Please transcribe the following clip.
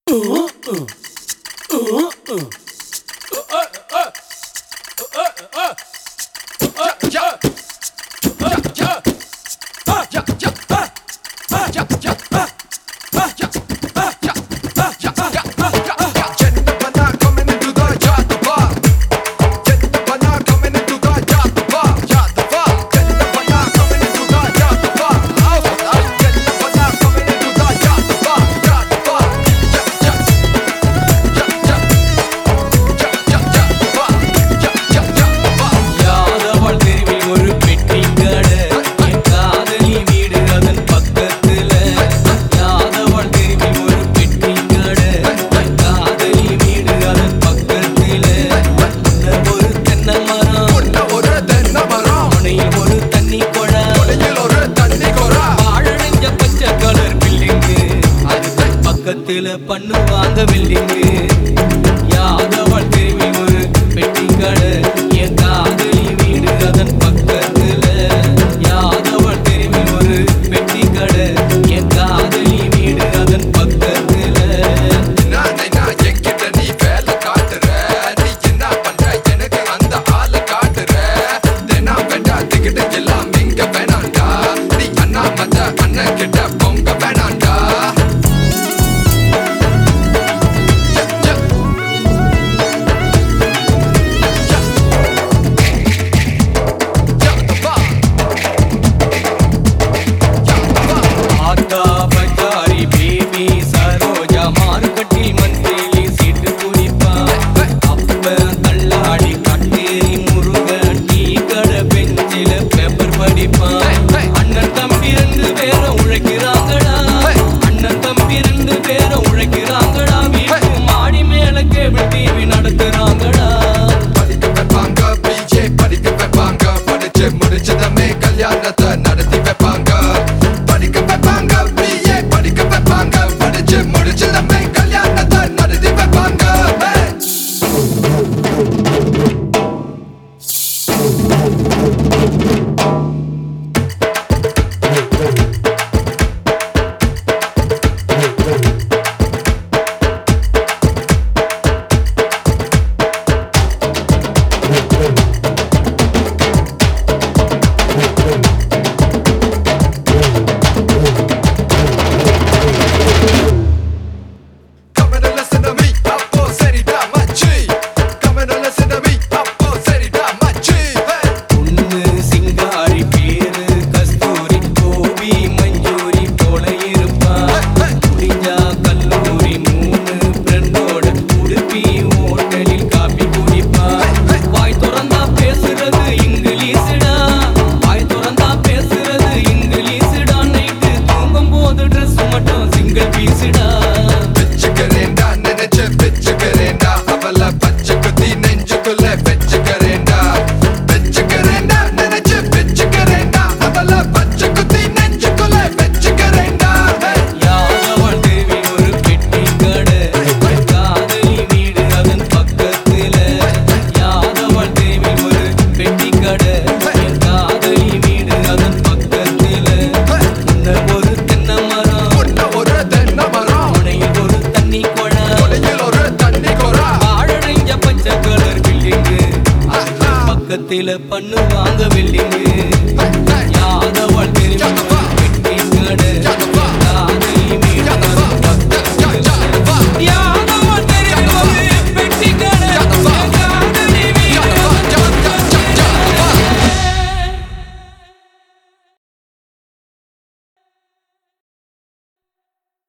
பண்ணுவாங்க பில்டிங்கு யாதவள் திரும்பி ஒரு பெட்டி கடை என் காதலி வீடு அதன் பக்கத்துல யாதவள் திரும்பி ஒரு பெட்டி கடை என் காதலி வீடு அதன் பக்கத்துல என்கிட்ட நீ வேலை காட்டுற நீ என்ன பண்ற எனக்கு அந்த ஆளை காட்டுற தினா வேண்டா திகிட்ட எல்லாம் இங்க வேணாண்டா நீ அண்ணா மத்த அண்ணன் கிட்ட பொங்க வேணாண்டா முடிச்சதமே கல்யாணத்தை நடத்தி வைப்பாங்க படிக்க வைப்பாங்க பிஏ படிக்க வைப்பாங்க படிச்சு முடிச்சதமே கல்யாணத்தை நடத்தி வைப்பாங்க பக்கத்துல பண்ணுவாங்க பில்டிங்